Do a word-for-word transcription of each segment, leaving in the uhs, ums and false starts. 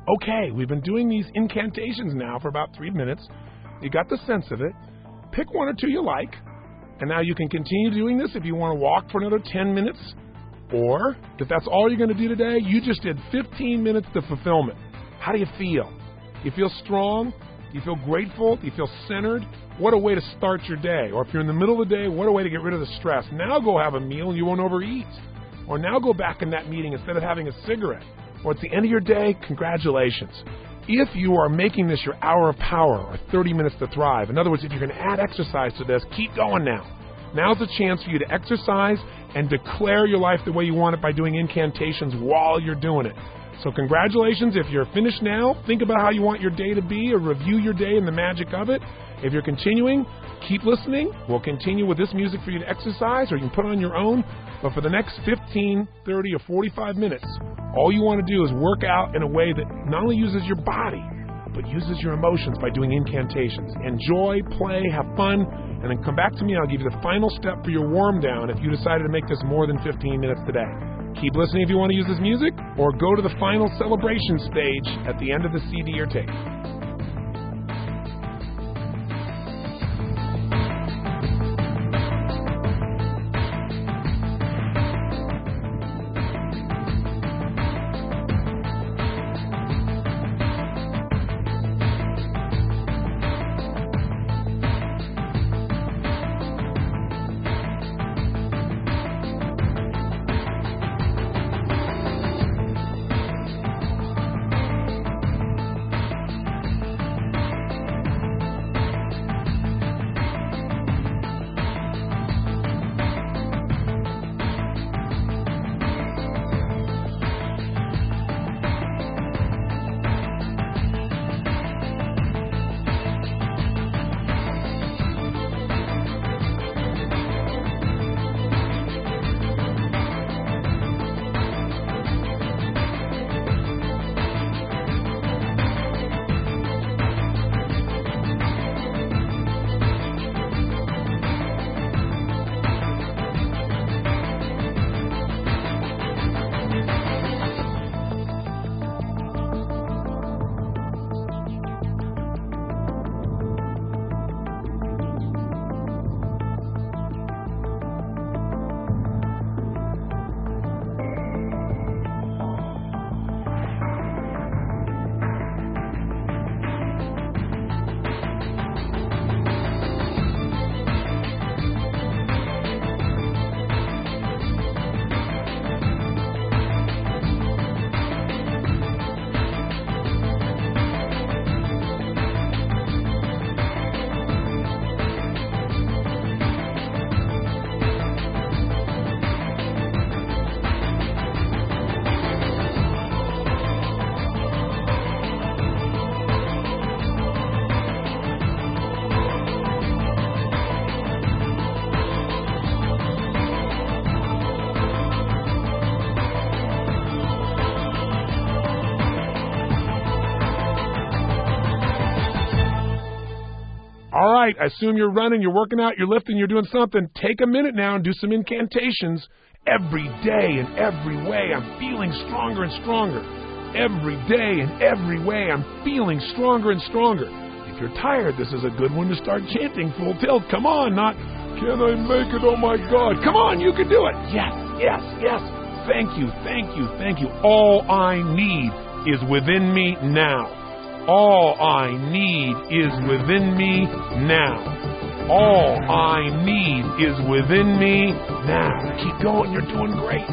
Okay, we've been doing these incantations now for about three minutes. You got the sense of it. Pick one or two you like, and now you can continue doing this if you want to walk for another ten minutes, or if that's all you're going to do today, you just did fifteen minutes to fulfillment. How do you feel? You feel strong? Do you feel grateful? Do you feel centered? What a way to start your day. Or if you're in the middle of the day, what a way to get rid of the stress. Now go have a meal and you won't overeat. Or now go back in that meeting instead of having a cigarette. Or at the end of your day, congratulations. If you are making this your hour of power or thirty minutes to thrive, in other words, if you're going to add exercise to this, keep going now. Now's the chance for you to exercise and declare your life the way you want it by doing incantations while you're doing it. So congratulations. If you're finished now, think about how you want your day to be or review your day and the magic of it. If you're continuing, keep listening. We'll continue with this music for you to exercise, or you can put on your own. But for the next fifteen, thirty, or forty-five minutes, all you want to do is work out in a way that not only uses your body, but uses your emotions by doing incantations. Enjoy, play, have fun, and then come back to me and I'll give you the final step for your warm down if you decided to make this more than fifteen minutes today. Keep listening if you want to use this music, or go to the final celebration stage at the end of the C D or tape. All right, I assume you're running, you're working out, you're lifting, you're doing something. Take a minute now and do some incantations. Every day in every way, I'm feeling stronger and stronger. Every day in every way, I'm feeling stronger and stronger. If you're tired, this is a good one to start chanting full tilt. Come on, not, can I make it? Oh, my God. Come on, you can do it. Yes, yes, yes. Thank you, thank you, thank you. All I need is within me now. All I need is within me now. All I need is within me now. Keep going. You're doing great.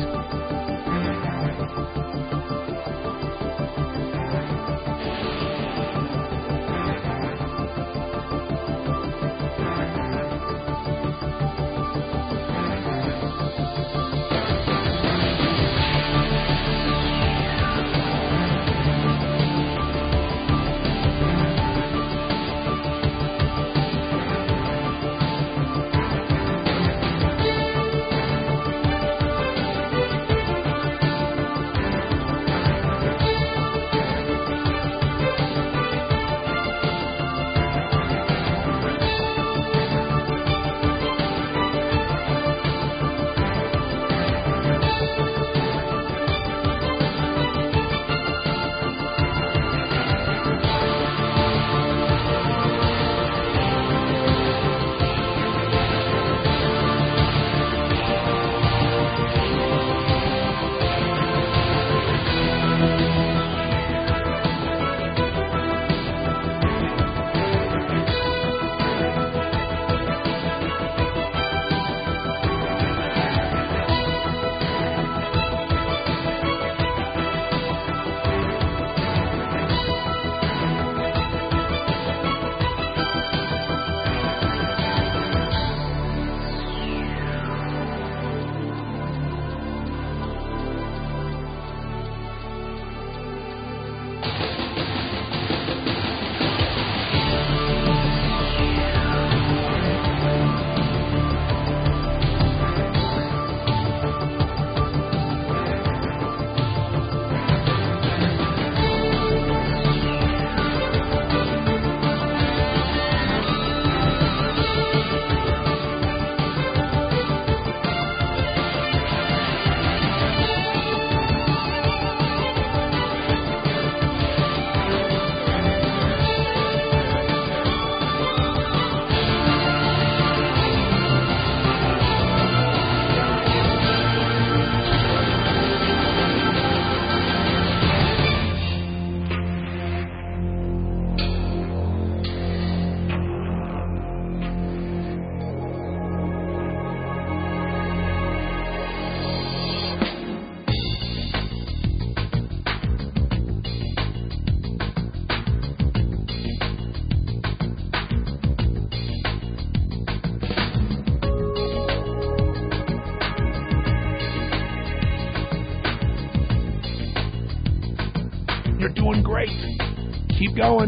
You're doing great. Keep going.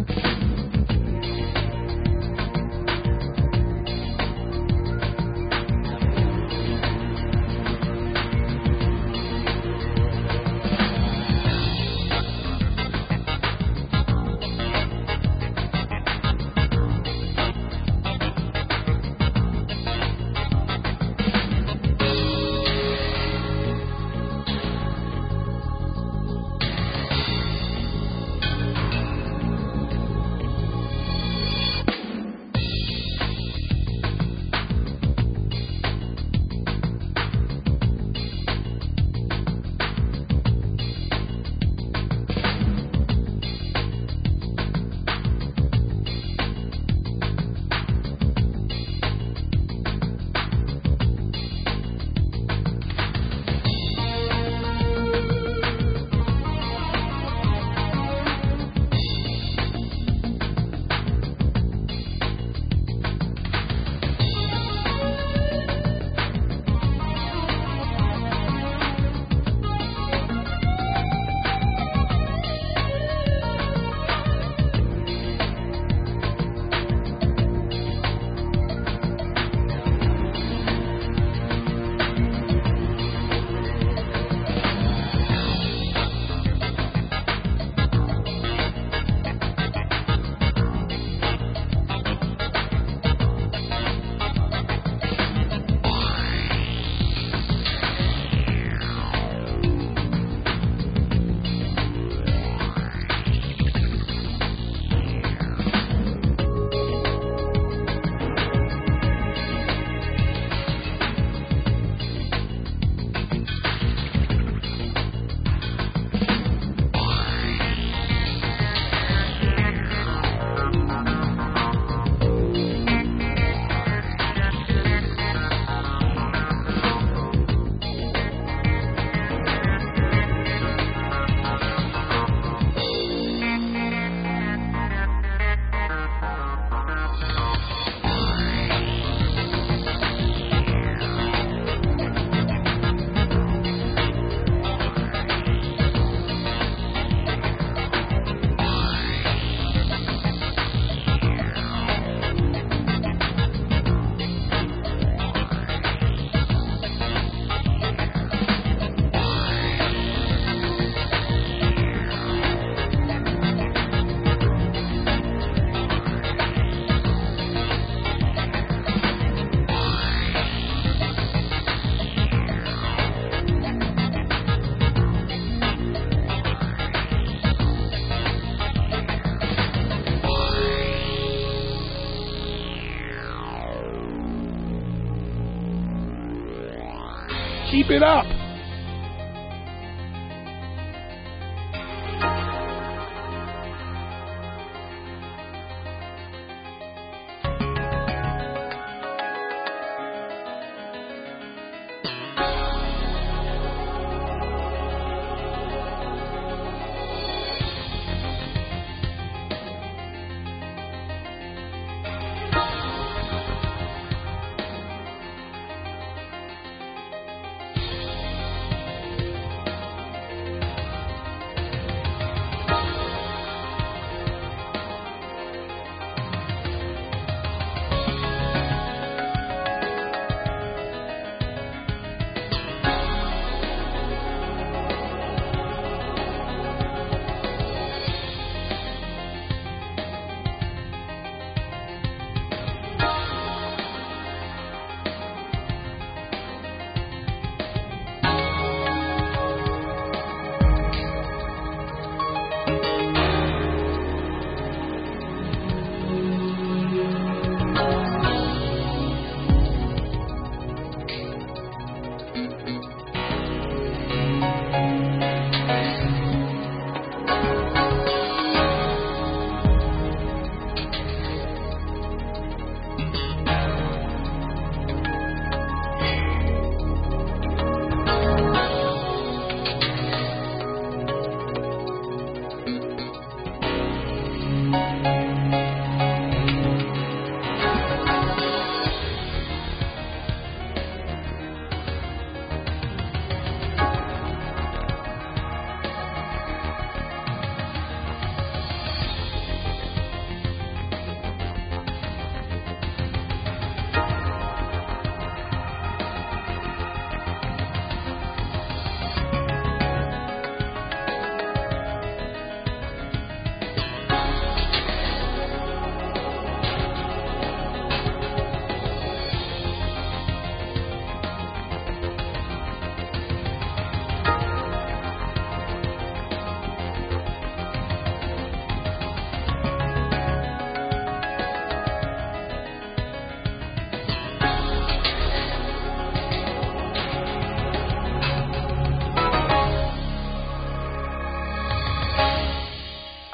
Keep it up.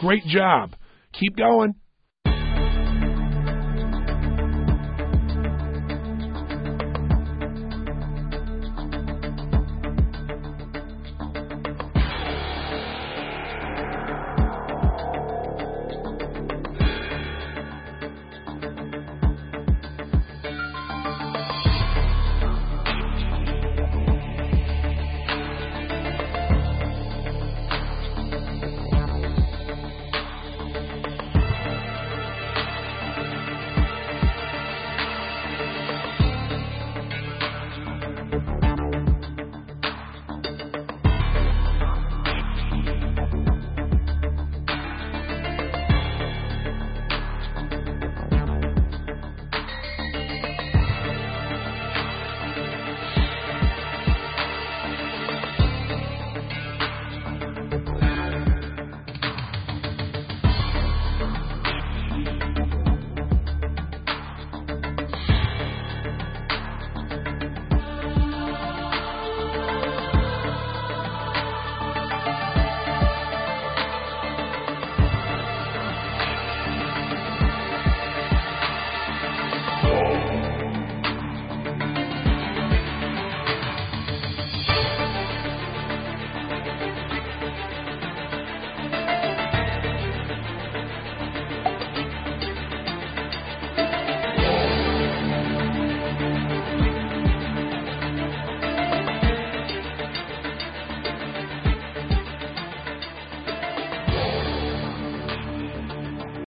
Great job. Keep going.